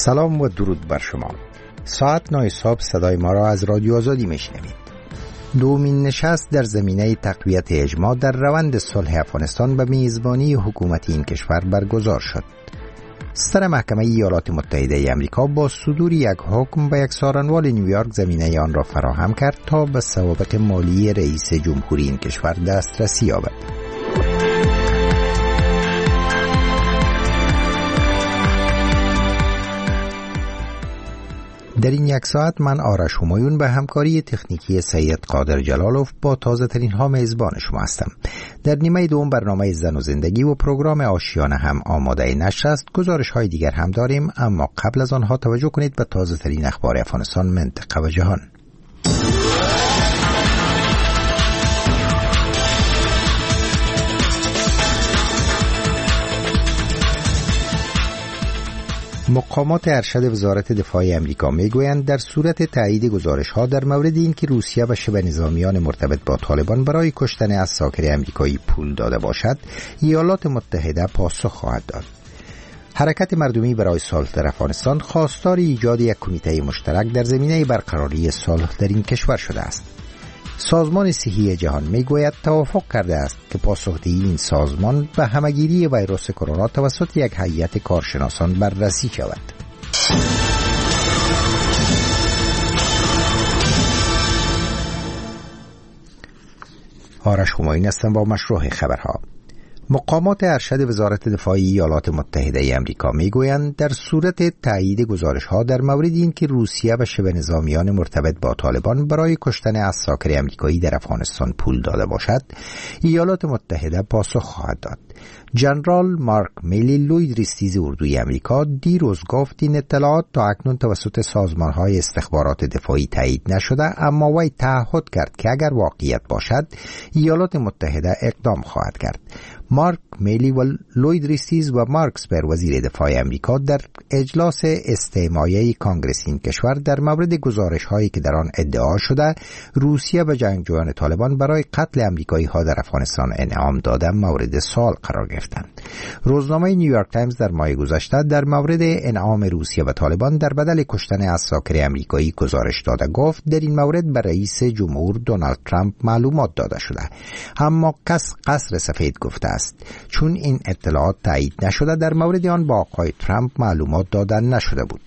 سلام و درود بر شما. ساعت 9 صبح صدای ما را از رادیو آزادی میشنوید. دومین نشست در زمینه تقویت اجماع در روند صلح افغانستان به میزبانی حکومت این کشور برگزار شد. ستر محکمه ایالات متحده آمریکا با صدور یک حکم به یک سارنوال نیویورک زمینه آن را فراهم کرد تا به سوابق مالی رئیس جمهوری این کشور دسترسی یابد. در این یک ساعت من آرش همایون به همکاری تکنیکی سید قادر جلالوف با تازه ترین ها میزبان شما هستم. در نیمه دوم برنامه زن و زندگی و پروگرام آشیانه هم آماده نشر است. گزارش های دیگر هم داریم، اما قبل از آنها توجه کنید به تازه ترین اخبار افغانستان، منطقه و جهان. مقامات ارشد وزارت دفاع آمریکا میگویند در صورت تایید گزارش‌ها در مورد اینکه روسیه به شبه نظامیان مرتبط با طالبان برای کشتن عساکر آمریکایی پول داده باشد، ایالات متحده پاسخ خواهد داد. حرکت مردمی برای صلح در افغانستان خواستار ایجاد یک کمیته مشترک در زمینه برقراری صلح در این کشور شده است. سازمان صحی جهان میگوید توافق کرده است که پاسخدهی این سازمان به همهگیری ویروس کرونا توسط یک هیئت کارشناسان بررسی شود. آرش همایون هستم با مشروع خبرها. مقامات ارشد وزارت دفاع ایالات متحده آمریکا میگویند در صورت تایید گزارش‌ها در مورد اینکه روسیه به شبه نظامیان مرتبط با طالبان برای کشتن عساکر آمریکایی در افغانستان پول داده باشد، ایالات متحده پاسخ خواهد داد. جنرال مارک میلی، لوید ریستیز اردوی آمریکا، دیروز گفت این اطلاعات تا اکنون توسط سازمان‌های استخبارات دفاعی تایید نشده، اما وی تعهد کرد که اگر واقعیت باشد ایالات متحده اقدام خواهد کرد. مارک میلی و لوید ریستیز و مارک اسپر وزیر دفاع آمریکا در اجلاس استماعی کانگرس این کشور در مورد گزارش‌هایی که در آن ادعا شده روسیه به جنگجویان طالبان برای قتل آمریکایی‌ها در افغانستان انعام داده مورد سوال قرار گرفتند. روزنامه نیویورک تایمز در ماه گذشته در مورد انعام روسیه به طالبان در بدل کشتن عساکر آمریکایی گزارش داده گفت در این مورد به رئیس جمهور دونالد ترامپ معلومات داده شده، اما کس قصر سفید گفته است چون این اطلاعات تایید نشده در مورد آن با آقای ترامپ معلومات داده نشده بود.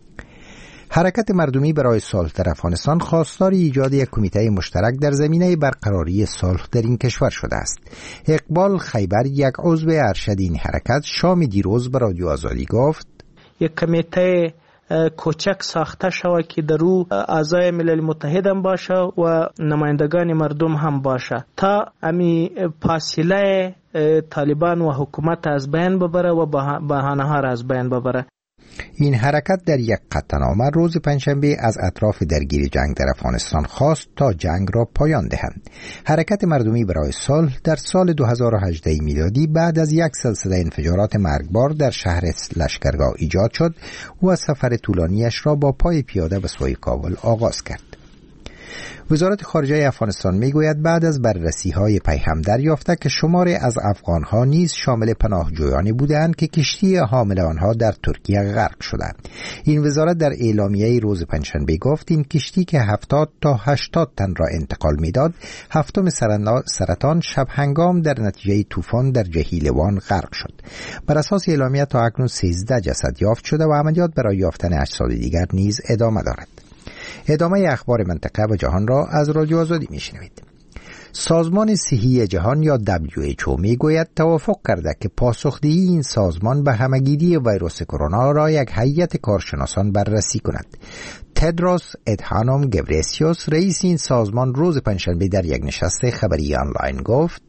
حرکت مردمی برای صلح در افغانستان خواستار ایجاد یک کمیته مشترک در زمینه برقراری صلح در این کشور شده است. اقبال خیبر، یک عضو ارشد این حرکت، شام دیروز به رادیو آزادی گفت یک کمیته کوچک ساخته شود که در او اعضای ملل متحد هم باشه و نمایندگان مردم هم باشه تا امی فاصله طالبان و حکومت از بین ببره و بهانه ها را از بین ببره. این حرکت در یک قطعنامه روز پنجشنبه از اطراف درگیر جنگ در افغانستان خواست تا جنگ را پایان دهند. حرکت مردمی برای صلح در سال 2018 میلادی بعد از یک سلسله انفجارات مرگبار در شهر لشکرگاه ایجاد شد و سفر طولانیش را با پای پیاده به سوی کابل آغاز کرد. وزارت خارجه افغانستان میگوید بعد از بررسی‌های پیهم دریافته که شماری از افغان‌ها نیز شامل پناهجویانی بودند که کشتی حامل آنها در ترکیه غرق شده. این وزارت در اعلامیه روز پنجشنبه گفت این کشتی که 70 تا 80 تن را انتقال میداد، هفتم سرطان شب هنگام در نتیجه طوفان در جهیلوان غرق شد. بر اساس اعلامیه تا اکنون 13 جسد یافت شده و عملیات برای یافتن اجساد دیگر نیز ادامه دارد. ادامه اخبار منطقه و جهان را از رادیو آزادی میشنوید. سازمان صحی جهان یا WHO میگوید توافق کرده که پاسخدهی این سازمان به همهگیری ویروس کرونا را یک هیئت کارشناسان بررسی کند. تدروس ادهانوم گبریسیوس، رئیس این سازمان، روز پنجشنبه در یک نشست خبری آنلاین گفت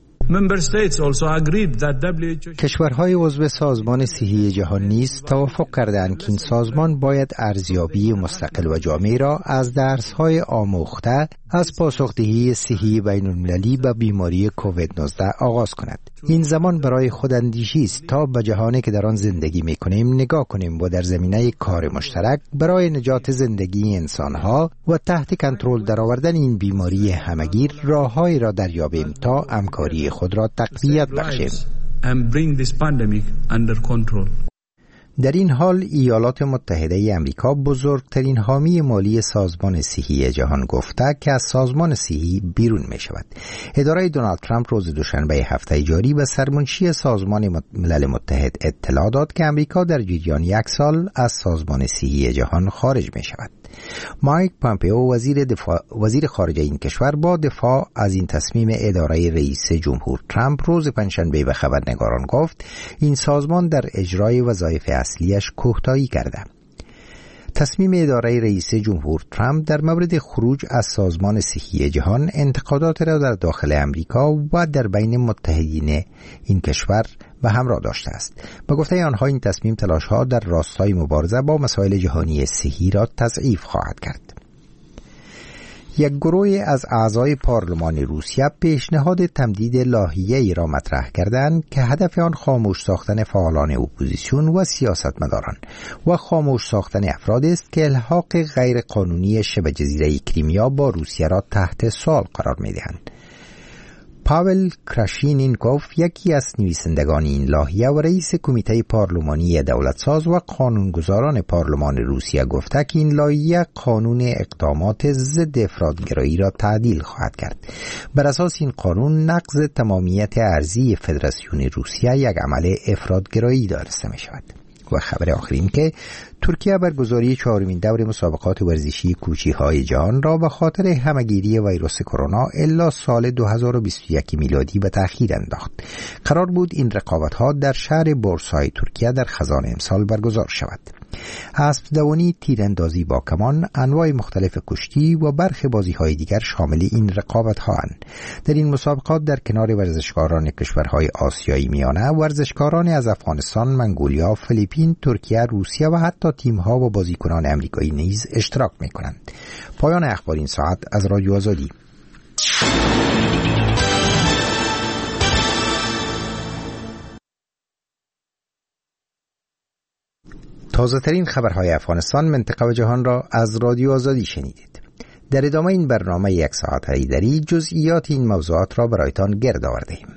کشورهای عضو سازمان صحی جهان نیز توافق کردند که این سازمان باید ارزیابی مستقل و جامع را از درس‌های آموخته از پاسخدهی صحی بین‌المللی به بیماری کووید 19 آغاز کند. این زمان برای خوداندیشی است تا به جهانی که در آن زندگی می‌کنیم نگاه کنیم و در زمینه کار مشترک برای نجات زندگی انسان‌ها و تحت کنترل درآوردن این بیماری همه‌گیر راه‌هایی را دریابیم تا همکاری خود را تقویت بخشیم. در این حال ایالات متحده ای آمریکا بزرگترین حامی مالی سازمان صحی جهان گفته که از سازمان صحی بیرون می شود. اداره دونالد ترامپ روز دوشنبه هفته جاری به سرمنشی سازمان ملل متحد اطلاع داد که آمریکا در جریان 1 سال از سازمان صحی جهان خارج می شود. مایک پامپئو وزیر خارجه این کشور با دفاع از این تصمیم اداره رئیس جمهور ترامپ روز پنجشنبه به خبرنگاران گفت این سازمان در اجرای وظایف اصلیش کوتاهی کرده. تصمیم اداره رئیس جمهور ترامپ در مورد خروج از سازمان صحی جهان انتقادات را در داخل امریکا و در بین متحدین این کشور و همراه داشته است. با گفته آنها این تصمیم تلاش‌ها در راستای مبارزه با مسائل جهانی صحی را تضعیف خواهد کرد. یک گروه از اعضای پارلمان روسیه پیشنهاد تمدید لایحه‌ای را مطرح کردند که هدف آن خاموش ساختن فعالان اپوزیسیون و سیاستمداران و خاموش ساختن افرادی است که الحاق غیر قانونی شبه جزیره کریمیا با روسیه را تحت سوال قرار می‌دهند. پاول کراشینینکوف یکی از نویسندگان این لایحه و رئیس کمیته پارلمانی دولتساز و قانونگذاران پارلمان روسیه گفته که این لایحه قانون اقدامات ضد افراطگرایی را تعدیل خواهد کرد. بر اساس این قانون نقض تمامیت ارضی فدراسیون روسیه یک عمل افراطگرایی دانسته می شود. و خبر آخرین که ترکیه برگزاری 4مین دور مسابقات ورزشی کوچی‌های جهان را به خاطر همه‌گیری ویروس کرونا الا سال 2021 میلادی به تأخیر انداخت. قرار بود این رقابت‌ها در شهر بورسای ترکیه در خزان امسال برگزار شود. اسب دوانی، تیراندازی با کمان، انواع مختلف کشتی و برخی بازی‌های دیگر شامل این رقابت‌ها اند. در این مسابقات در کنار ورزشکاران کشورهای آسیایی میانه، ورزشکاران از افغانستان، منگولیا، فیلیپین، ترکیه، روسیه و حتی تیم‌ها و بازیکنان آمریکایی نیز اشتراک می‌کنند. پایان اخبار این ساعت از رادیو آزادی. تازه ترین خبرهای افغانستان، منطقه و جهان را از رادیو آزادی شنیدید. در ادامه این برنامه 1 ساعت هیدری جزئیات این موضوعات را برایتان گرد آورده‌ایم.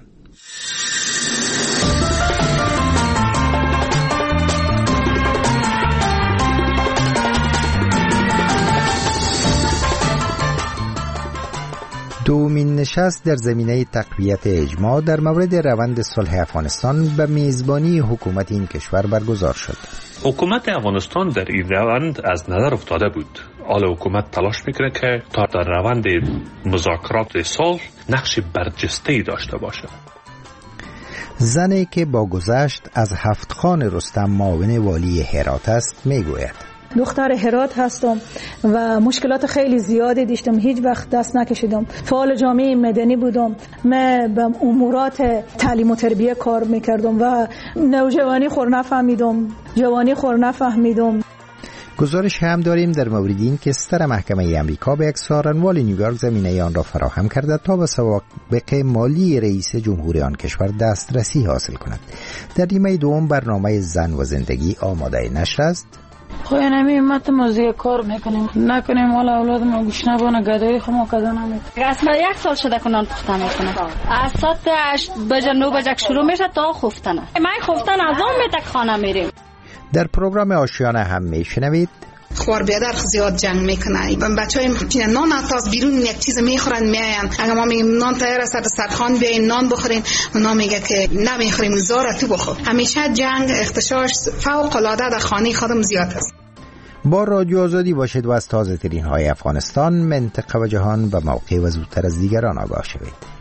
دومین نشست در زمینه تقویت اجماع در مورد روند صلح افغانستان به میزبانی حکومت این کشور برگزار شد. حکومت افغانستان در این روند از نظر افتاده بود. حالا حکومت تلاش میکنه که تا در روند مذاکرات صلح نقش برجسته‌ای داشته باشد. زنی که با گذشت از هفتخان رستم معاون والی هرات است میگوید: دختر هرات هستم و مشکلات خیلی زیادی داشتم، هیچ وقت دست نکشیدم. فعال جامعه مدنی بودم، من به امورات تعلیم و تربیه کار میکردم و نوجوانی خور نفهمیدم، جوانی خور نفهمیدم. گزارش هم داریم در مورد این که ستر محکمه امریکا به یک سارنوال نیویورک زمینه آن را فراهم کرده تا به سوابق مالی رئیس جمهور آن کشور دسترسی حاصل کند. در نیمه دوم برنامه زن و زندگی آماده نشر است. خواهی نمی امت مزید کار میکنیم نکنیم والا اولاد ما گوش نبانه گدایی خما کده نمیکنیم. اصلا 1 سال شده که نان پخته میکنه. از ساعت 8 بجه 9 بجه شروع میشه تا خفتنه. من خفتن از اون میتک خانه میریم. در پروگرام آشیانه هم میشنوید خوار بیادر زیاد جنگ میکنه. بچه‌ها میگن نان از بیرون یک چیز میخورن میاین. اگه ما میگیم نان تیار است به سرخان بیاین نان بخورین، اونا میگه که نمیخوریم زارا تو بخور. همیشه جنگ اختشاش فوق العاده در خانه خودم زیاد است. با رادیو آزادی باشید و از تازه ترین های افغانستان، منطقه و جهان به موقع و زودتر از دیگران آگاه شوید.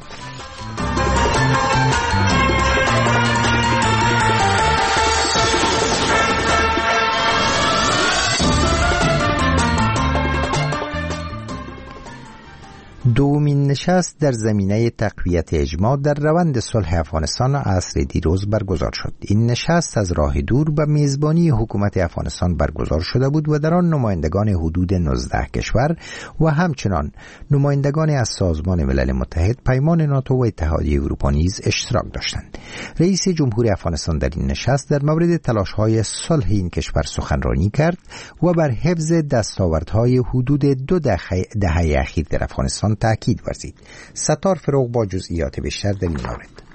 دومین نشست در زمینه تقویت اجماع در روند صلح افغانستان عصر دیروز برگزار شد. این نشست از راه دور به میزبانی حکومت افغانستان برگزار شده بود و در آن نمایندگان حدود 19 کشور و همچنان نمایندگان از سازمان ملل متحد، پیمان ناتو و اتحادیه اروپا نیز اشتراک داشتند. رئیس جمهور افغانستان در این نشست در مورد تلاش‌های صلح این کشور سخنرانی کرد و بر حفظ دستاوردهای حدود 2 دهه اخیر در افغانستان تاکید ورزید. ستار فروغ با جزئیات بیشتر در این مورد.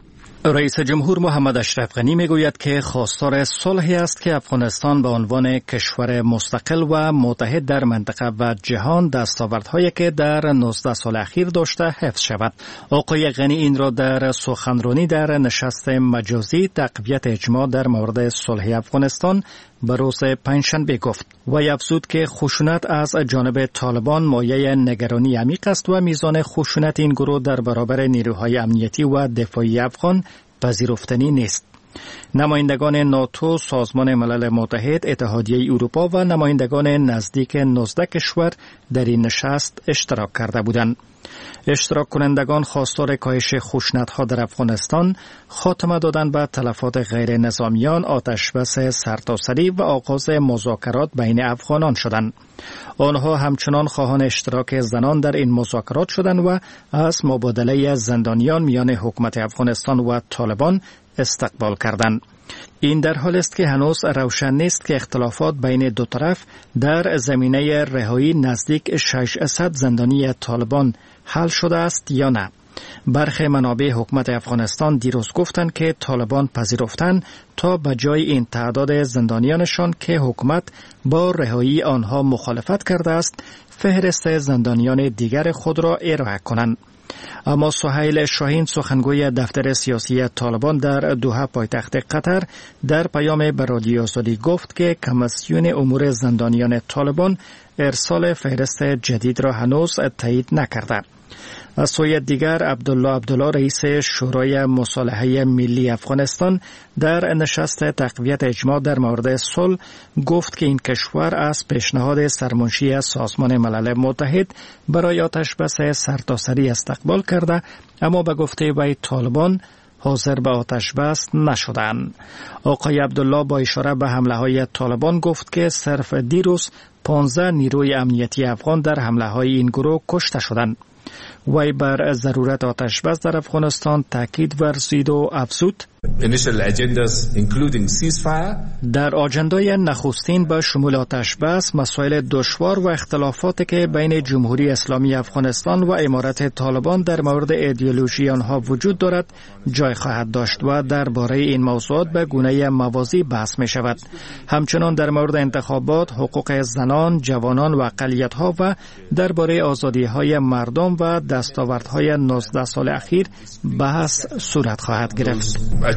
رئیس جمهور محمد اشرف غنی میگوید که خواستار صلحی است که افغانستان به عنوان کشور مستقل و متحد در منطقه و جهان دستاوردهایی که در 19 سال اخیر داشته حفظ شود. آقای غنی این را در سخنرانی در نشست مجازی تقویت اجماع در مورد صلح افغانستان به روز پنجشنبه گفت و افزود که خشونت از جانب طالبان مایه نگرانی عمیق است و میزان خشونت این گروه در برابر نیروهای امنیتی و دفاعی افغان پذیرفتنی نیست. نمایندگان ناتو، سازمان ملل متحد، اتحادیه اروپا و نمایندگان نزدیک 19 کشور در این نشست اشتراک کرده بودند. اشتراک کنندگان خواستار کاهش خشونت‌ها در افغانستان، خاتمه دادن به تلفات غیر نظامیان، آتشبس سرتاسری و آغاز مذاکرات بین افغانان شدند. آنها همچنان خواهان اشتراک زنان در این مذاکرات شدند و از مبادله زندانیان میان حکومت افغانستان و طالبان استقبال کردند. این در حال است که هنوز روشن نیست که اختلافات بین دو طرف در زمینه رهایی نزدیک 600 زندانی طالبان حل شده است یا نه. برخی منابع حکومت افغانستان دیروز گفتند که طالبان پذیرفتند تا به جای این تعداد زندانیانشان که حکومت با رهایی آنها مخالفت کرده است، فهرست زندانیان دیگر خود را ارائه کنند. اما سهیل شاهین، سخنگوی دفتر سیاسی طالبان در دوحه پایتخت قطر، در پیام به رادیو آزادی گفت که کمیسیون امور زندانیان طالبان ارسال فهرست جدید را هنوز تایید نکرده. از سوی دیگر عبدالله رئیس شورای مصالحه ملی افغانستان در نشست تقویت اجماع در مورد صلح گفت که این کشور از پیشنهاد سرمنشی سازمان ملل متحد برای آتشبس سرتاسری استقبال کرده، اما به گفته وی طالبان حاضر به آتشبس نشدند. آقای عبدالله با اشاره به حمله‌های طالبان گفت که صرف دیروز 15 نیروی امنیتی افغان در حمله‌های این گروه کشته شدند. وی بر ضرورت آتشبس در افغانستان تاکید ورزید و افزود در آجندای نخستین به شمول آتشبس، مسائل دشوار و اختلافاتی که بین جمهوری اسلامی افغانستان و امارت طالبان در مورد ایدئولوژی آنها وجود دارد جای خواهد داشت و درباره این موضوعات به گونه موازی بحث می شود. همچنان در مورد انتخابات، حقوق زنان، جوانان و اقلیت‌ها و درباره آزادی‌های مردم و دستاوردهای 19 سال اخیر بحث صورت خواهد گرفت.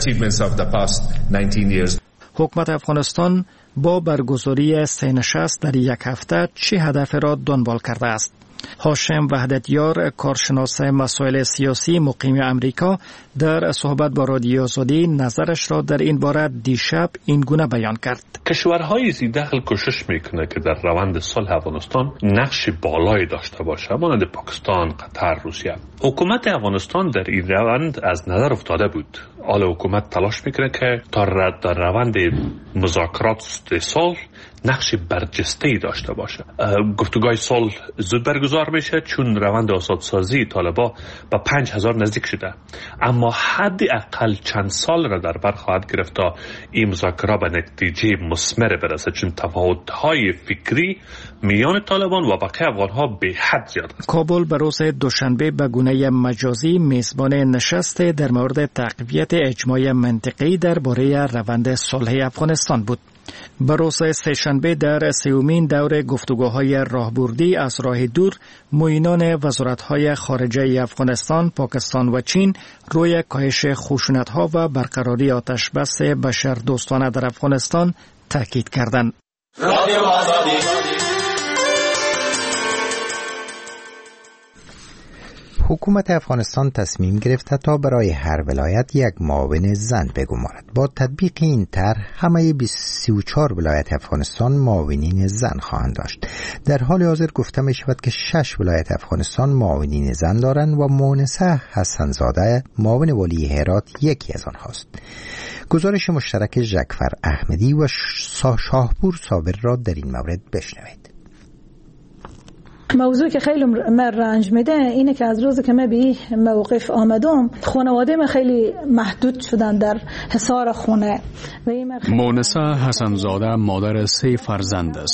حکومت افغانستان با برگزاری 3 نشست در یک هفته چه هدف را دنبال کرده است؟ هاشم وحدتیار، کارشناس مسائل سیاسی مقیم امریکا، در صحبت با رادیو آزادی نظرش را در این باره دیشب این گونه بیان کرد. کشورهای ذی‌دخل کوشش میکنه که در روند صلح افغانستان نقش بالایی داشته باشه، مانند پاکستان، قطر، روسیه. حکومت افغانستان در این روند از نظر افتاده بود. حالا حکومت تلاش میکنه که تا در روند مذاکرات صلح نقش برجسته‌ای داشته باشه. گفتگوهای صلح زود برگزار میشه چون روند آزادسازی طالبان به 5000 نزدیک شده، اما حداقل چند سال را در بر خواهد گرفت تا این مذاکره به نتیجه مثمر برسه، چون تفاوت‌های فکری میان طالبان و بقیه افغان‌ها به حد زیاد است. کابل به روز دوشنبه به گونه مجازی میزبان نشست در مورد تقویت اجماع منطقه‌ای درباره روند صلح افغانستان بود. به روز سه‌شنبه در 3مین دور گفتگوهای راهبردی از راه دور، معینان وزارت‌های خارجه افغانستان، پاکستان و چین روی کاهش خشونت‌ها و برقراری آتشبس بشردوستانه در افغانستان تاکید کردند. حکومت افغانستان تصمیم گرفته تا برای هر ولایت یک معاون زن بگمارد. با تطبیق این طرح همه 34 ولایت افغانستان معاونین زن خواهند داشت. در حال حاضر گفته می شود که 6 ولایت افغانستان معاونین زن دارند و مونسه حسنزاده معاون ولی هرات یکی از آنهاست. گزارش مشترک ژکفر احمدی و شاهپور صابر را در این مورد بشنوید. موضوعی که خیلی من رنج میده اینه که از روزی که من به این موقف آمدم، خانواده من خیلی محدود شدن در حصار خونه. مونسه حسنزاده مادر 3 فرزند است.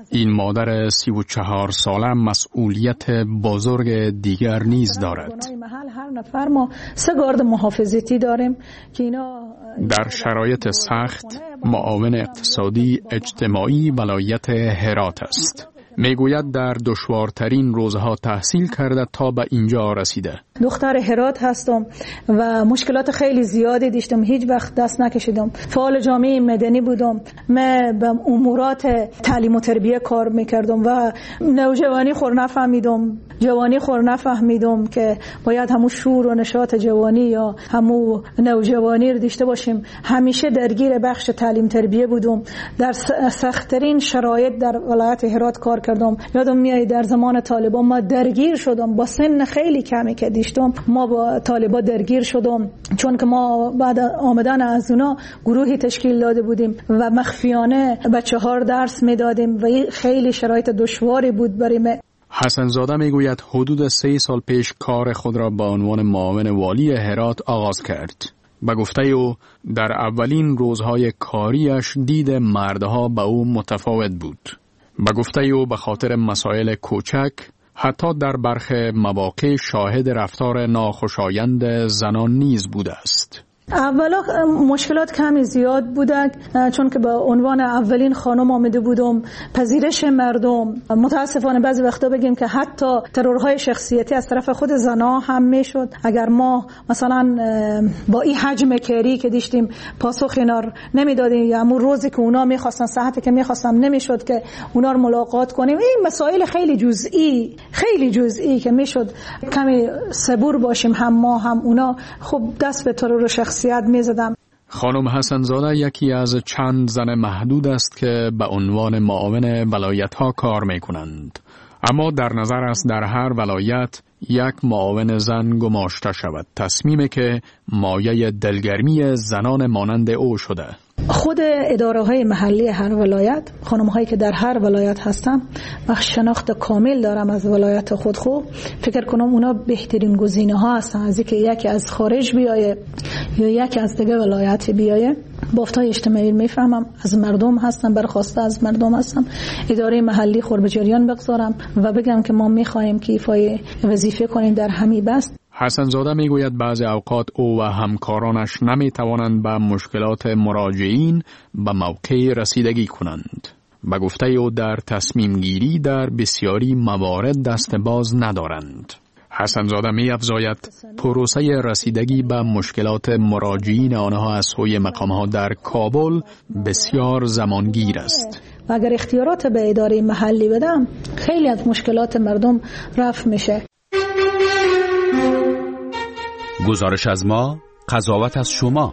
این مادر 34 ساله مسئولیت بزرگ دیگر نیز دارد. هر نفر ما 3 گارد محافظتی داریم که اینا در شرایط سخت معاون اقتصادی اجتماعی ولایت هرات است. میگوید در دشوارترین روزها تحصیل کرده تا به اینجا رسیده. دختر هرات هستم و مشکلات خیلی زیادی داشتم، هیچ وقت دست نکشیدم. فعال جامعه مدنی بودم، من به امورات تعلیم و تربیه کار میکردم و نوجوانی خور نفهمیدم، جوانی خور نفهمیدم که باید همون شور و نشاط جوانی یا همون نوجوانی رو داشته باشیم. همیشه درگیر بخش تعلیم تربیه بودم، در سخت‌ترین شرایط در ولایت هرات کار کردم. یادم میاد در زمان طالبان ما درگیر شدم، با سن خیلی کمی که داشتم ما با طالبان درگیر شدم، چون که ما بعد آمدن از اونا گروهی تشکیل داده بودیم و مخفیانه بچه‌ها درس میدادیم و خیلی شرایط دشواری بود برای ما. حسن زاده میگوید حدود 3 سال پیش کار خود را به عنوان معاون والی هرات آغاز کرد. به گفته او در اولین روزهای کاریش دید مردها به او متفاوت بود. به گفته او به خاطر مسائل کوچک حتی در برخی مواقع شاهد رفتار ناخوشایند زنان نیز بوده است. اولا مشکلات کمی زیاد بوده، چون که به عنوان اولین خانم آمده بودم. پذیرش مردم متاسفانه بعضی وقتا بگیم که حتی ترورهای شخصیتی از طرف خود زنها هم میشد. اگر ما مثلا با این حجم کاری که داشتیم پاسخ اینا نمیدادیم یا همون روزی که اونا میخواستن، ساعتی که میخواستم، نمیشد که اونا رو ملاقات کنیم. این مسائل خیلی جزئی که میشد کمی صبور باشیم، هم ما هم اونا. خب دست به ترور شخصیت میزدم. خانم حسن زاده یکی از چند زن محدود است که به عنوان معاون ولایت ها کار می کنند. اما در نظر است در هر ولایت یک معاون زن گماشته شود. تصمیمی که مایه دلگرمی زنان مانند او شده. خود اداره های محلی هر ولایت، خانم هایی که در هر ولایت هستن و شناخت کامل دارم از ولایت خود، فکر کنم اونا بهترین گزینه ها هستن از اینکه یکی از خارج بیایه یا یکی از دیگه ولایت بیایه. بافتای اجتماعی میفهمم، از مردم هستم، برخواسته از مردم هستم. اداره محلی خور به جریان بگذارم و بگم که ما میخوایم که ایفای وظیفه کنیم در همین بست. حسن زاده میگوید بعضی اوقات او و همکارانش نمیتوانند به مشکلات مراجعین به موقع رسیدگی کنند. به گفته او در تصمیم گیری در بسیاری موارد دست باز ندارند. حسن زاده می افزاید پروسه رسیدگی به مشکلات مراجعین آنها از سوی مقامها در کابل بسیار زمانگیر است. و اگر اختیارات به اداره محلی بدم خیلی از مشکلات مردم رفع میشه. گزارش از ما، قضاوت از شما.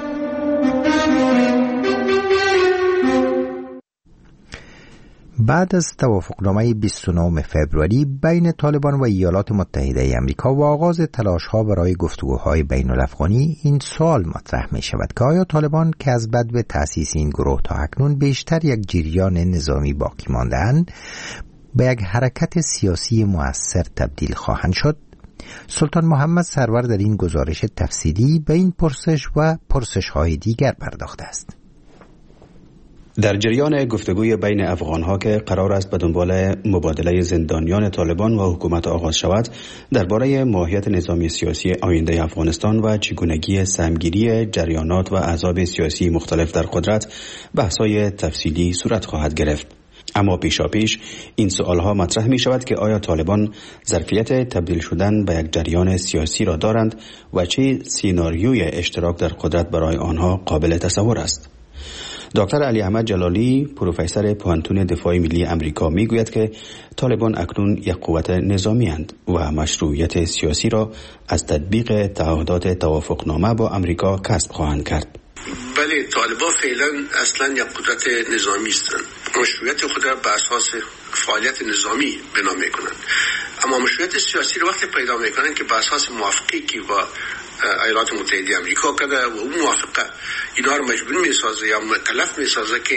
بعد از توافقنامه 29 فوریه بین طالبان و ایالات متحده آمریکا و آغاز تلاش‌ها برای گفتگوهای بین الافغانی، این سوال مطرح می شود که آیا طالبان که از بدو تأسیس این گروه تا اکنون بیشتر یک جریان نظامی باقی مانده‌اند به یک حرکت سیاسی مؤثر تبدیل خواهند شد؟ سلطان محمد سرور در این گزارش تفصیلی به این پرسش و پرسش‌های دیگر پرداخته است. در جریان گفتگوی بین افغانها که قرار است به دنبال مبادله زندانیان طالبان و حکومت آغاز شود، درباره ماهیت نظامی سیاسی آینده افغانستان و چگونگی سهمگیری جریانات و احزاب سیاسی مختلف در قدرت بحث‌های تفصیلی صورت خواهد گرفت. اما پیشاپیش این سوالها مطرح می شود که آیا طالبان ظرفیت تبدیل شدن به یک جریان سیاسی را دارند و چه سیناریوی اشتراک در قدرت برای آنها قابل تصور است؟ دکتر علی احمد جلالی، پروفسور پوهنتون دفاع ملی آمریکا، میگوید که طالبان اکنون یک قوت نظامی اند و مشروعیت سیاسی را از تطبیق تعهدات توافقنامه با آمریکا کسب خواهند کرد. بله، طالبان فعلا اصلا یک قدرت نظامی هستند. مشروعیت خود را بر اساس فعالیت نظامی بنا میکنند، اما مشروعیت سیاسی را وقتی پیدا میکنند که بر اساس موافقتی که با ایالات متحده آمریکا کرده و اون موافقه اینا رو مجبور میسازه یا مکلف میسازه که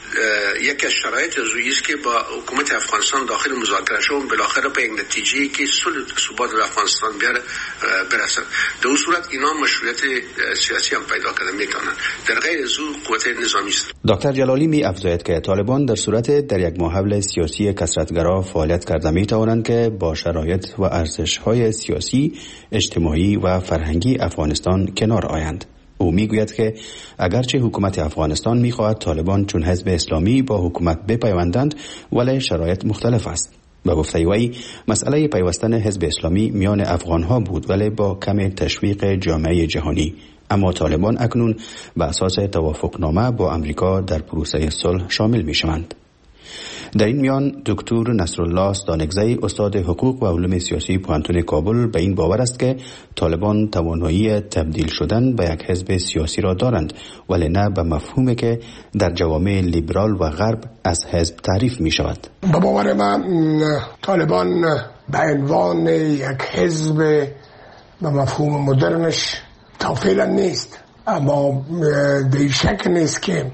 یکی از شرایط رویی است که با حکومت افغانستان داخل مذاکره شون بالاخره به یک نتیجه که صلح ثبات در افغانستان بیاره برسن. در اون صورت اینا مشروعیت سیاسی هم پیدا کردن میتونن، در غیر از او قوت نظامی است. دکتر جلالی می افزاید که طالبان در صورت در یک ماحول سیاسی کثرت‌گرا فعالیت کرده می توانند که با شرایط و ارزش‌های سیاسی، اجتماعی و فرهنگی افغانستان کنار آیند. او میگوید که اگرچه حکومت افغانستان میخواهد طالبان چون حزب اسلامی با حکومت بپیوندند، ولی شرایط مختلف است. به گفته وی مسئله پیوستن حزب اسلامی میان افغانها بود، ولی با کم تشویق جامعه جهانی. اما طالبان اکنون به اساس توافقنامه با امریکا در پروسه صلح شامل میشوند. در این میان دکتر نصرالله استانکزی استاد حقوق و علوم سیاسی پوهنتون کابل به این باور است که طالبان توانایی تبدیل شدن به یک حزب سیاسی را دارند، ولی نه به مفهومی که در جوامع لیبرال و غرب از حزب تعریف می شود. به باور من طالبان به عنوان یک حزب به مفهوم مدرنش تا فعلا نیست، اما در شک نیست که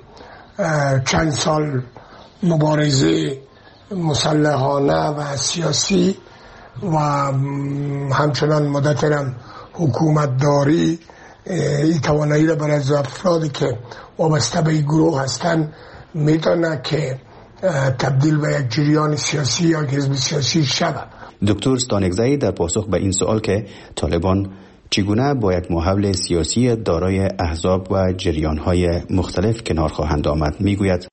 چند سال مبارزه مسلحانه و سیاسی و همچنان مدترم حکومت داری این توانایی را برای افرادی که وابسته به این گروه هستند میتونه که تبدیل به یک جریان سیاسی یا حزب سیاسی شود. دکتر استانکزی در پاسخ به این سوال که طالبان چگونه با یک ماحول سیاسی دارای احزاب و جریان‌های مختلف کنار خواهند آمد میگوید: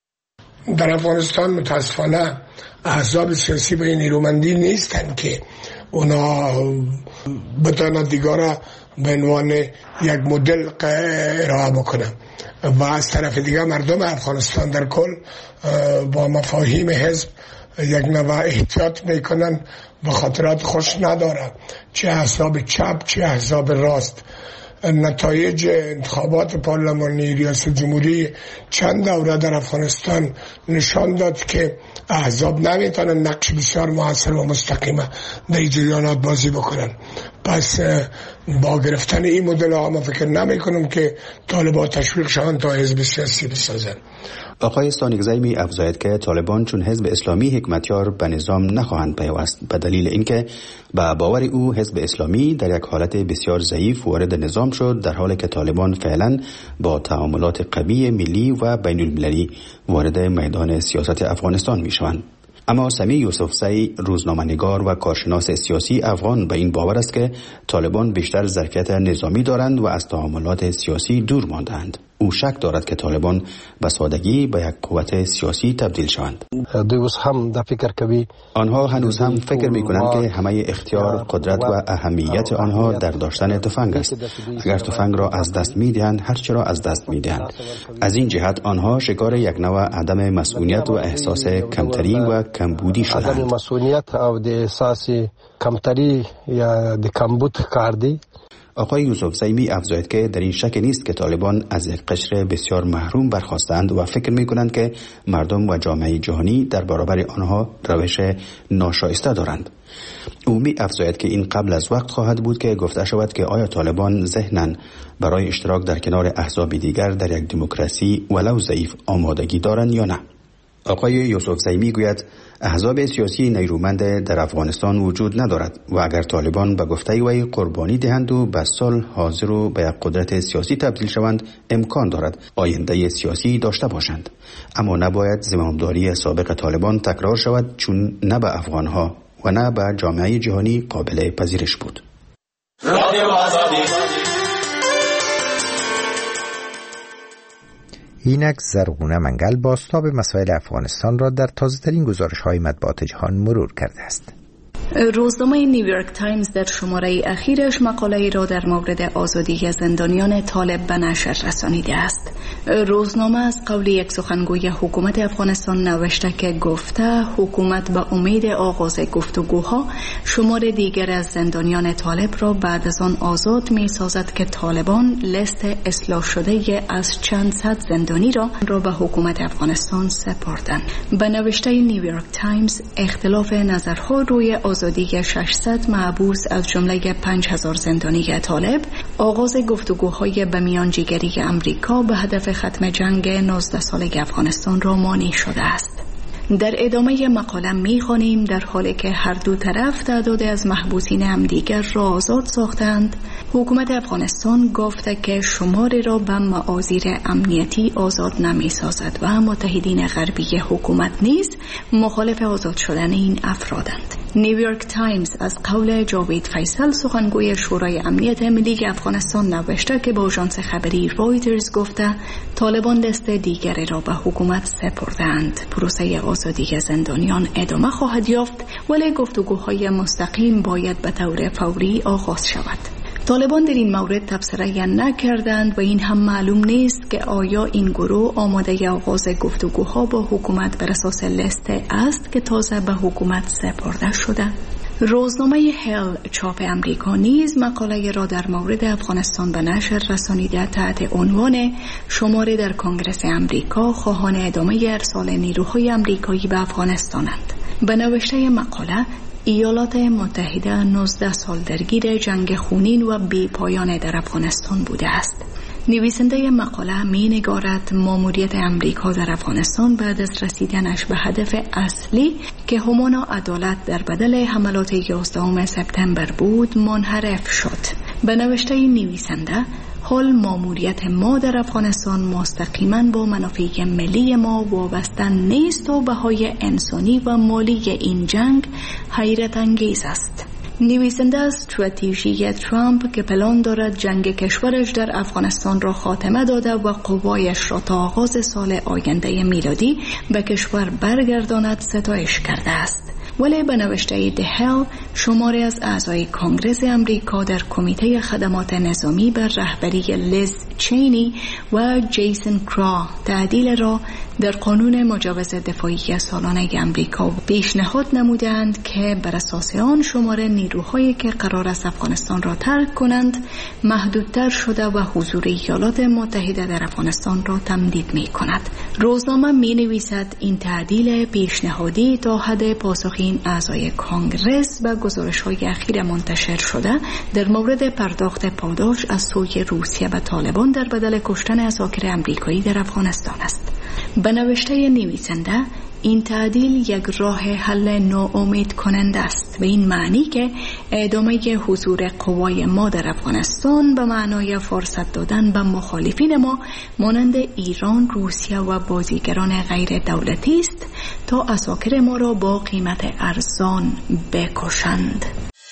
در افغانستان متاسفانه احزاب سیاسی به نیرومندی نیستند که اونا بتوانند دیگه به عنوان یک مدل ارائه بکنند و از طرف دیگه مردم افغانستان در کل با مفاهیم حزب یک نوع احتیاط میکنن و خاطرات خوش نداره، چه احزاب چپ چه احزاب راست. نتایج انتخابات پارلمانی ریاست جمهوری چند دوره در افغانستان نشان داد که احزاب نمیتونن نقش بسیار موثر و مستقیم در جریانات بازی بکنن. پس با گرفتن این مدل ها ما فکر نمی کنم که طالبان تشویق شوند تا حزب سیاسی بسازن. آقای استانکزی می افزاید که طالبان چون حزب اسلامی حکمتیار به نظام نخواهند پیوست، به دلیل اینکه با باور او حزب اسلامی در یک حالت بسیار ضعیف وارد نظام شد، در حالی که طالبان فعلا با تعاملات قوی ملی و بین المللی وارد میدان سیاست افغانستان می شوند. اما سمی یوسفزی روزنامه‌نگار و کارشناس سیاسی افغان به این باور است که طالبان بیشتر ظرفیت نظامی دارند و از تعاملات سیاسی دور ماندند. او شک دارد که طالبان به سادگی به یک قوت سیاسی تبدیل شوند. آنها هنوز هم فکر می‌کنند که همه اختیار، قدرت و اهمیت آنها در داشتن تفنگ است. اگر تفنگ را از دست می‌دهند، هر چه را از دست می‌دهند. از این جهت آنها شکار یک نوع عدم مسئولیت و احساس کمتری و کمبودی شدند. عدم مسئولیت او د احساس کمتری یا د کمبود کردی. آقای یوسفزی می افزاید که در این شک نیست که طالبان از یک قشر بسیار محروم برخاستند و فکر می کنند که مردم و جامعه جهانی در برابر آنها روش ناشایسته دارند. او می افزاید که این قبل از وقت خواهد بود که گفته شود که آیا طالبان ذهناً برای اشتراک در کنار احزاب دیگر در یک دموکراسی ولو ضعیف آمادگی دارند یا نه. آقای یوسفزی میگوید احزاب سیاسی نیرومند در افغانستان وجود ندارد و اگر طالبان به گفته وی قربانی دهند و به صلح حاضر و به یک قدرت سیاسی تبدیل شوند، امکان دارد آینده سیاسی داشته باشند. اما نباید زمامداری سابق طالبان تکرار شود، چون نه به افغانها و نه به جامعه جهانی قابل پذیرش بود. اینک زرغونه منگل بازتاب مسائل افغانستان را در تازه‌ترین گزارش‌های مطبوعات جهان مرور کرده است. روزنامه نیویورک تایمز در شماره اخیرش مقاله‌ای را در مورد آزادی زندانیان طالب به نشر رسانیده است. روزنامه از قول یک سخنگوی حکومت افغانستان نوشته که گفته حکومت به امید آغاز گفتگوها شمار دیگر از زندانیان طالب را بعد از آن آزاد می سازد که طالبان لیست اصلاح شده از چند صد زندانی را به حکومت افغانستان سپردند. به نوشته نیویورک تایمز اختلاف نظرها روی آزادی آزادی 600 محبوس از جمله 5000 زندانی طالب، آغاز گفتگوهای به میانجیگری امریکا به هدف ختم جنگ 19 ساله افغانستان را مانع شده است. در ادامه مقاله می‌خوانیم در حالی که هر دو طرف تعداد از محبوسین همدیگر را آزاد ساختند، حکومت افغانستان گفته که شماری را به معاذیر امنیتی آزاد نمی‌سازد و متحدین غربی حکومت نیز مخالف آزاد شدن این افرادند. نیویورک تایمز از قول جاوید فیصل سخنگوی شورای امنیت ملی افغانستان نوشته که با آژانس خبری رایترز گفته طالبان دست دیگری را به حکومت سپردند. پروسه آزادی زندانیان ادامه خواهد یافت، ولی گفتگوهای مستقیم باید به طور فوری آغاز شود. طالبان در این مورد تبصره نکردند و این هم معلوم نیست که آیا این گروه آماده آغاز گفتگوها با حکومت بر اساس لیست است که تازه به حکومت سپرده شده. روزنامه هل چاپ امریکا نیز مقاله را در مورد افغانستان به نشر رسانیده تحت عنوان شماری در کنگره امریکا خواهان ادامه ارسال نیروهای امریکایی به افغانستانند. به نوشته مقاله، ایالات متحده 19 سال درگیر جنگ خونین و بی پایان در افغانستان بوده است. نویسنده مقاله می نگارد ماموریت امریکا در افغانستان بعد از رسیدنش به هدف اصلی که همانا عدالت در بدل حملات 11 سپتامبر بود منحرف شد. به نوشته نویسنده، حال ماموریت ما در افغانستان مستقیما با منافع ملی ما وابسته نیست و بهای انسانی و مالی این جنگ حیرت انگیز است. نویسنده استراتژی ترامپ که پلان دارد جنگ کشورش در افغانستان را خاتمه داده و قوایش را تا آغاز سال آینده میلادی به کشور برگرداند ستایش کرده است. ولی به نوشته دهل، شماری از اعضای کنگره امریکا در کمیته خدمات نظامی بر رهبری لیز چینی و جیسن کرا تعدیل را در قانون مجوز دفاعی سالانه امریکا پیشنهاد نمودند که بر اساس آن شمار نیروهایی که قرار است افغانستان را ترک کنند محدودتر شده و حضور ایالات متحده در افغانستان را تمدید می کند. روزنامه می نویسد این تعدیل پیشنهادی تا حد پاسخ این اعضای کانگرس به گزارش‌های اخیر منتشر شده در مورد پرداخت پاداش از سوی روسیه به طالبان در بدل کشتن اساکر امریکایی در افغانستان است. به نوشته نویسنده، این تعدیل یک راه حل ناامید کننده است، به این معنی که ادامه حضور قوای ما در افغانستان به معنای فرصت دادن به مخالفین ما مانند ایران، روسیه و بازیگران غیر دولتی است تا اساکر ما را با قیمت ارزان بکشند.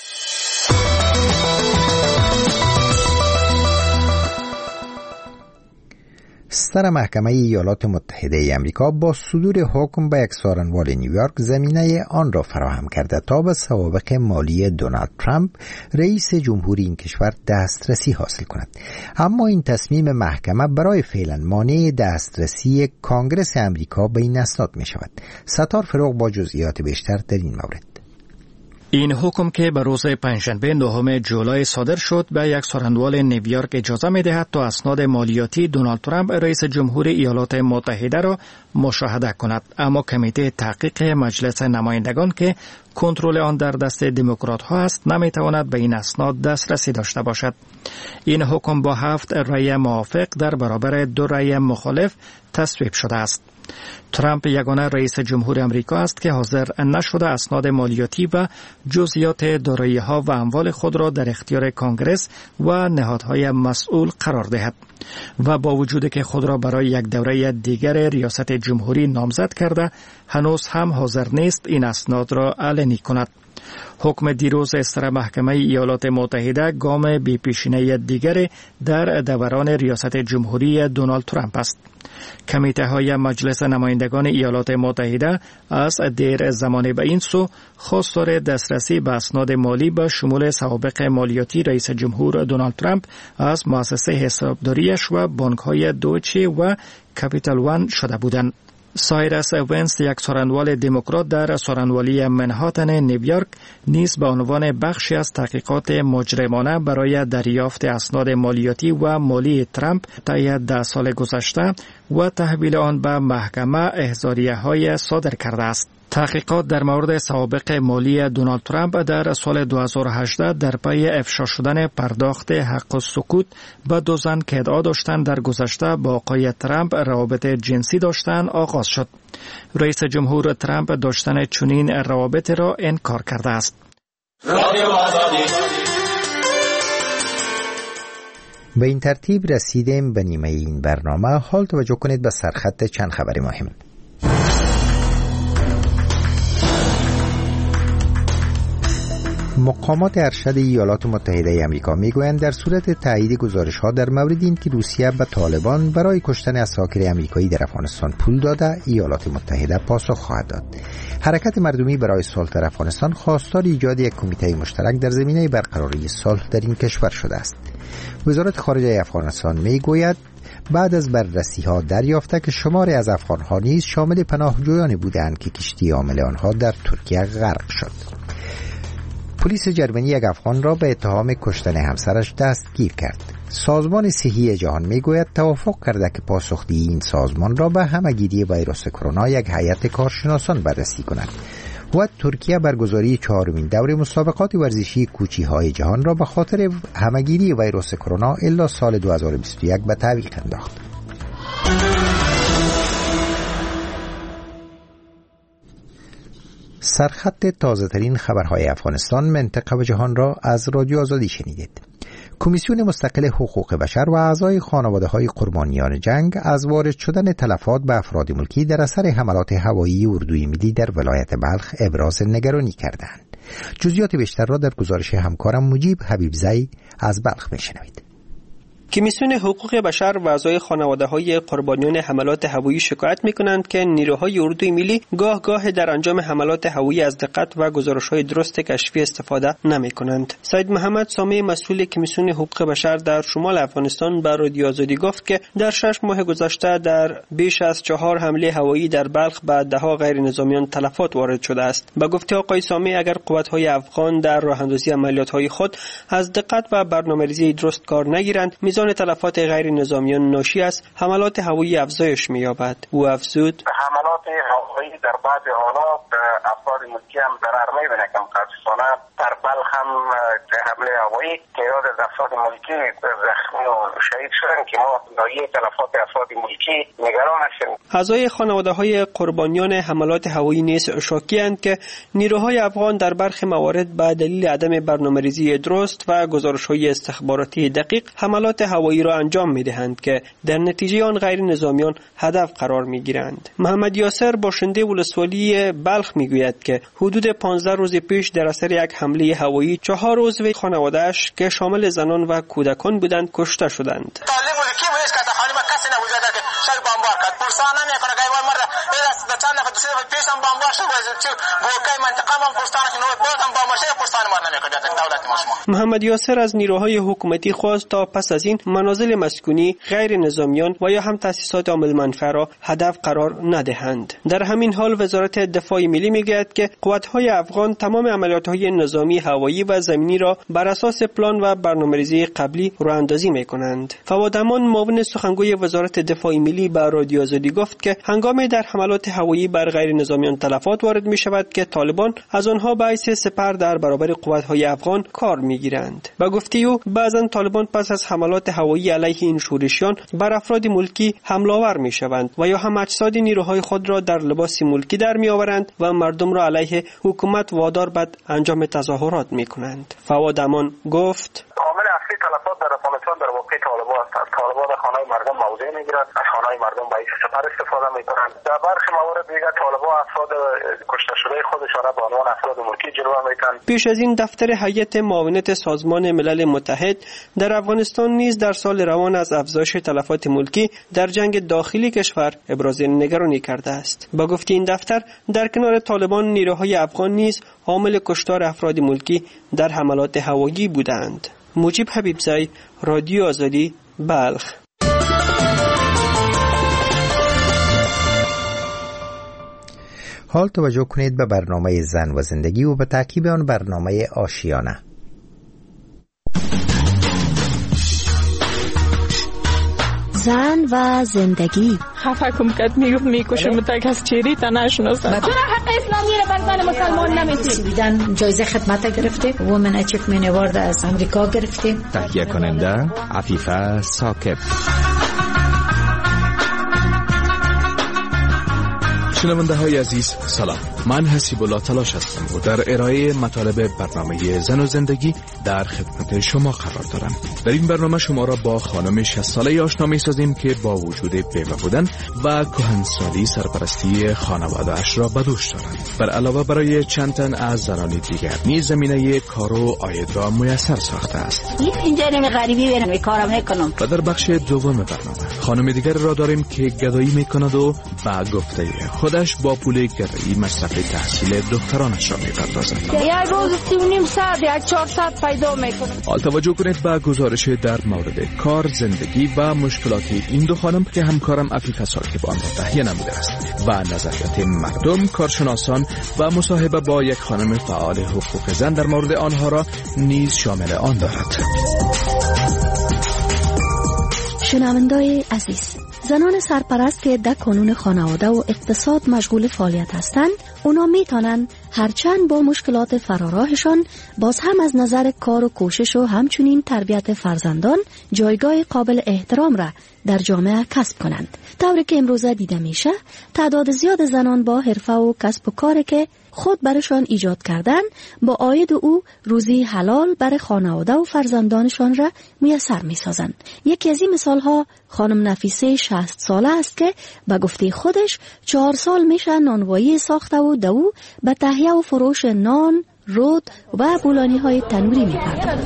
ستر محکمه ایالات متحده امریکا با صدور حکم به یک سارنوال نیویورک زمینه آن را فراهم کرده تا به سوابق مالی دونالد ترامپ رئیس جمهوری این کشور دسترسی حاصل کند. اما این تصمیم محکمه برای فعلا مانع دسترسی کانگرس امریکا به این اسناد می شود. ستار فروغ با جزئیات بیشتر در این مورد. این حکم که به روز پنجشنبه 9 جولای صادر شد به یک سارنوال نیویورک اجازه می‌دهد تا اسناد مالیاتی دونالد ترامپ رئیس جمهوری ایالات متحده را مشاهده کند، اما کمیته تحقیق مجلس نمایندگان که کنترل آن در دست دموکرات ها است نمیتواند به این اسناد دسترسی داشته باشد. این حکم با 7 رأی موافق در برابر 2 رأی مخالف تصویب شده است. ترامپ یگانه رئیس جمهور امریکا است که حاضر نشده اسناد مالیاتی و جزئیات دارایی‌ها و اموال خود را در اختیار کانگرس و نهادهای مسئول قرار دهد و با وجودی که خود را برای یک دوره دیگر ریاست جمهوری نامزد کرده هنوز هم حاضر نیست این اسناد را علنی کند. حکم دیروز ستر محکمه ایالات متحده گام بی پیشینه دیگر در دوران ریاست جمهوری دونالد ترامپ است. کمیته های مجلس نمایندگان ایالات متحده از دیر زمانی به این سو خواستار دسترسی به اسناد مالی به شمول سوابق مالیاتی رئیس جمهور دونالد ترامپ از مؤسسه حسابداریش و بانک های دویچه و کپیتال وان شده بودند. سایرس ونس، یک سارنوال دموکرات در سارنوالی منهاتن نیویورک، نیز به عنوان بخشی از تحقیقات مجرمانه برای دریافت اسناد مالیاتی و مالی ترامپ طی 10 سال گذشته و تحویل آن به محکمه احضاریه‌های صادر کرده است. تحقیقات در مورد سوابق مالی دونالد ترامپ در سال 2018 در پی افشا شدن پرداخت حق السکوت به 2 زن که ادعا داشتند در گذشته با آقای ترامپ روابط جنسی داشتند آغاز شد. رئیس جمهور ترامپ داشتن چنین روابط را انکار کرده است. به این ترتیب رسیدیم به نیمه این برنامه. حال توجه کنید به سرخط چند خبر مهم. مقامات ارشد ایالات متحده آمریکا میگویند در صورت تایید گزارش‌ها در مورد اینکه روسیه به طالبان برای کشتن اساکر آمریکایی در افغانستان پول داده، ایالات متحده پاسخ خواهد داد. حرکت مردمی برای صلح در افغانستان خواستار ایجاد یک کمیته مشترک در زمینه برقراری صلح در این کشور شده است. وزارت خارجه افغانستان میگوید بعد از بررسی‌ها دریافته که شماری از افغان‌ها نیز شامل پناهجویان بودند که کشتی حامل آنها در ترکیه غرق شد. پلیس جرمنی یک افغان را به اتهام کشتن همسرش دستگیر کرد. سازمان صحی جهان میگوید توافق کرده که پاسخدهی این سازمان را به همه‌گیری ویروس کرونا یک هیئت کارشناسان بررسی کند. و ترکیه برگزاری 4مین دور مسابقات ورزشی کوچی‌های جهان را به خاطر همه‌گیری ویروس کرونا الی سال 2021 به تعویق انداخت. سرخط تازه‌ترین خبرهای افغانستان، منطقه و جهان را از رادیو آزادی شنیدید. کمیسیون مستقل حقوق بشر و اعضای خانواده‌های قربانیان جنگ از وارد شدن تلفات به افراد ملکی در اثر حملات هوایی اردوی ملی در ولایت بلخ ابراز نگرانی کردند. جزئیات بیشتر را در گزارش همکارم مجیب حبیبزی از بلخ بشنوید. کمیسیون حقوق بشر و اعضای خانواده‌های قربانیان حملات هوایی شکایت می‌کنند که نیروهای اردوی ملی گاه در انجام حملات هوایی از دقت و گزارش‌های درست کشفی استفاده نمی‌کنند. سید محمد سامی مسئول کمیسیون حقوق بشر در شمال افغانستان به رادیو آزادی گفت که در 6 ماه گذشته در بیش از 4 حمله هوایی در بلخ به ده‌ها غیر نظامیان تلفات وارد شده است. با گفته آقای سامی اگر قوت‌های افغان در راه‌اندازی عملیات‌های خود از دقت و برنامه‌ریزی درست کار نگیرند، میزان تلفات غیر نظامیان ناشی از حملات هوایی افزایش می‌یابد. او افزود: حملات هوایی در بعض حالات افراد ملکی هم ضرر می‌بینه که متأسفانه در بلخ هم حمله هوایی تعداد از افراد ملکی زخمی و شهید شدن که ما ناحیه تلفات افراد ملکی نگران هستیم. اعضای خانواده‌های قربانیان حملات هوایی نیز شاکی‌اند که نیروهای افغان در برخی موارد به دلیل عدم برنامه‌ریزی درست و گزارش‌های استخباراتی دقیق حملات هوایی را انجام می‌دهند که در نتیجه آن غیر نظامیان هدف قرار می‌گیرند. محمد یاسر باشنده ولسوالی بلخ می‌گوید که حدود 15 روز پیش در اثر یک حمله هوایی 4 عضو خانواده‌اش که شامل زنان و کودکان بودند کشته شدند. محمد یاسر از نیروهای حکومتی خواست تا پس از این منازل مسکونی غیر نظامیان و یا هم تأسیسات عامل منفعه را هدف قرار ندهند. در همین حال وزارت دفاع ملی میگوید که قوت‌های افغان تمام عملیات‌های نظامی هوایی و زمینی را بر اساس پلان و برنامه‌ریزی قبلی راه‌اندازی می‌کنند. فواد امان معاون سخنگوی وزارت دفاع ملی به رادیو آزادی گفت که هنگام در حملات هوایی بر غیر نظامیان تلفات وارد می‌شود که طالبان از آنها به حیث سپر در برابر قوت‌های افغان کار می‌گیرند. با گفته او بعضا طالبان پس از حملات هوایی علیه این شورشیان بر افراد ملکی حمله آور می‌شوند و یا هم اجساد نیروهای خود را در لباس ملکی در می‌آورند و مردم را علیه حکومت وادار به انجام تظاهرات می‌کنند. فواد امان گفت: عامل اصلی تلفات در افغانستان در واقع طالبان هستند. طالبان در خانه‌های مردم موضع می‌گیرند، از خانه‌های مردم به حیث سپر استفاده می‌کنند. در برخی موارد دیگر طالبان افراد کشته شده خودشان را به عنوان افراد ملکی جلوه می‌دهند. پیش از این دفتر هیئت معاونت سازمان ملل متحد در افغانستان نیز در سال روان از افزایش تلفات ملکی در جنگ داخلی کشور ابراز نگرانی کرده است. با گفته این دفتر در کنار طالبان نیروهای افغان نیز عامل کشتار افراد ملکی در حملات هوایی بودند. مجیب حبیبزی، رادیو آزادی، بلخ. حال توجه کنید به برنامه زن و زندگی و به تعقیب آن برنامه آشیانه. زن و زندگی. خفه کم کد میکشم تا کس چیری تا نشناسم. چرا حق اسلامی را بر زن مسلمان نمیتونیم. سویدن جایزه خدمت گرفته، وومن اچیومنت اوارد از امریکا گرفتیم. تهیه کننده عفیفه ثاقب. شنونده های عزیز سلام، من حسیب الله تلاش هستم و در ارائه مطالب برنامه زن و زندگی در خدمت شما قرار دارم. در این برنامه شما را با خانم 60 ساله آشنا می سازیم که با وجود بیوه بودن و کهنسالی سرپرستی خانواده اش را به دوش دارند. بر علاوه برای چند تن از زنان دیگر نیز زمینه کار و عاید را میسر ساخته است. اینجا غریبی برم کارم نکنم. و در بخش دوم برنامه خانم دیگر را داریم که گدایی میکند و با گفته خودش با پول گدایی مصرف تحصیل دخترانش را میپردازد. یک روز 3.5 ساعت یک 4 ساعت پیدا میکنه. حال توجه کنید به گزارش در مورد کار، زندگی و مشکلات این دو خانم که همکارم عفیفه ثاقب آن را تهیه نموده است و نظریات مردم، کارشناسان و مصاحبه با یک خانم فعال حقوق زن در مورد آنها را نیز شامل آن دارد. شنوندای عزیز، زنان سرپرست که در کانون خانواده و اقتصاد مشغول فعالیت هستند، اونا میتونن هرچند با مشکلات فراراهشان باز هم از نظر کار و کوشش و همچنین تربیت فرزندان جایگاه قابل احترام را در جامعه کسب کنند. طوری که امروزه دیده میشه تعداد زیاد زنان با حرفه و کسب و کاری که خود برشان ایجاد کردن با عاید او روزی حلال برای خانواده و فرزندانشان را میسر میسازند. یکی از این مثالها خانم نفیسه 60 ساله است که به گفته خودش 4 سال میشه نانوایی ساخته و دو به تهیه و فروش نان، رود و بولانی های تنوری می‌پردازد.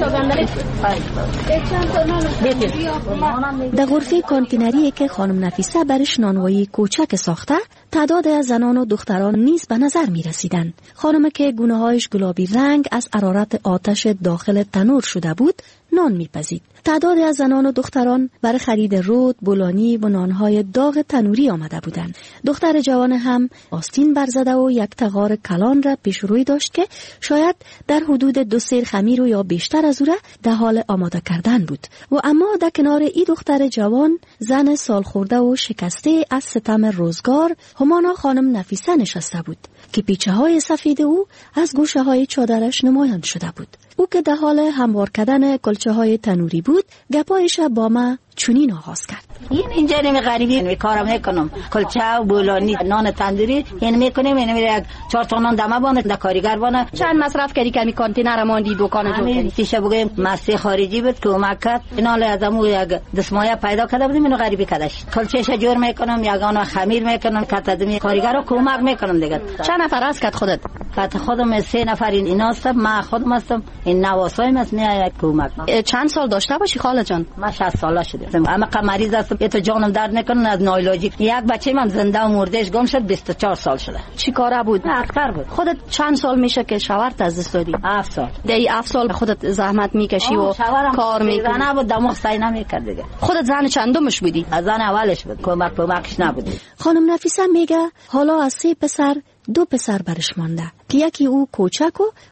در غرفه کانتینری که خانم نفیسه برش نانوایی کوچک ساخته، تعداد از زنان و دختران نیز به نظر می رسیدند. خانم که گونه‌هایش گلابی رنگ از حرارت آتش داخل تنور شده بود، نان می‌پزید. تعداد از زنان و دختران برای خرید رود، بولانی و نانهای داغ تنوری آمده بودند. دختر جوان هم آستین برزده و یک تغار کلان را پیش روی داشت که شاید در حدود 2 سیر خمیر و یا بیشتر از او را در حال آماده کردن بود. و اما در کنار این دختر جوان، زن سال خورده و شکسته از ستم روزگار، همانا خانم نفیسه نشسته بود که پیچه های سفید او از گوشه های چادرش نمایان شده بود. او که در حال هموار کردن کلچه های تنوری بود، گپایش با ما چنین آغاز کرد. اینجا غریبی کارم نکنم، کلچه و بولانی نان تندوری این میکنیم، این یک 4 تا نان دمه بانه در کارگر بانه. چند مصرف کردی که می کانتینر ماندی دکان جو کردی؟ تیشه بگیم مسی خارجی بود که اومد کرد، اینا له ازمو یک دسمایه پیدا کرده بودیم، اینو غریبی کردش. کلچهش جور میکنم، یگانو خمیر میکنم، کاتدمی کارگرو کمک میکنم دیگه. چند نفر است که خودت؟ بعد خودم 3 نفر اینا هستم، ما خودم هستم، این نواسایم است، نه یک کمک. چند سال داشته باشی خاله جان؟ من 60 ساله شدم، اما مریض هستم، تو جانم درد نکنه از نایلاجی. یک بچه من زنده و مردهش گم شد، 24 سال شده. چی کاره بود؟ عسکر بود. خودت چند سال میشه که شوهرت از دست دادی؟ 7 سال. دی 7 سال خودت زحمت میکشی و کار میکنی؟ نه بود دماغ سعی نمیکرد دیگه. خودت زن چندمش بودی؟ از زن اولش بود، کمکش نبود. خانم نفیسه میگه حالا از 3 پسر 2 پسر برش مانده که یکی او کوچک و